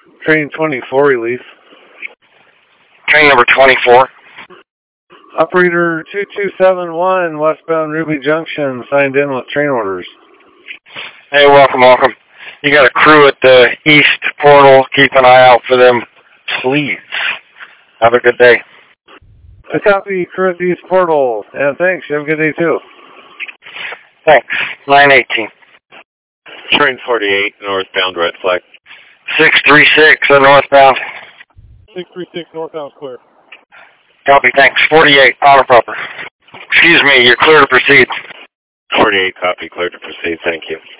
Train 24 release. Train number 24. Operator 2271, westbound Ruby Junction, signed in with train orders. Hey, welcome. You got a crew at the east portal. Keep an eye out for them, please. Have a good day. A copy, crew at the east portal. And thanks, you have a good day too. Thanks. 918. Train 48, northbound, red flag. 636, northbound. 636, northbound, clear. Copy, thanks. 48, auto proper. Excuse me, you're clear to proceed. 48, copy, clear to proceed, thank you.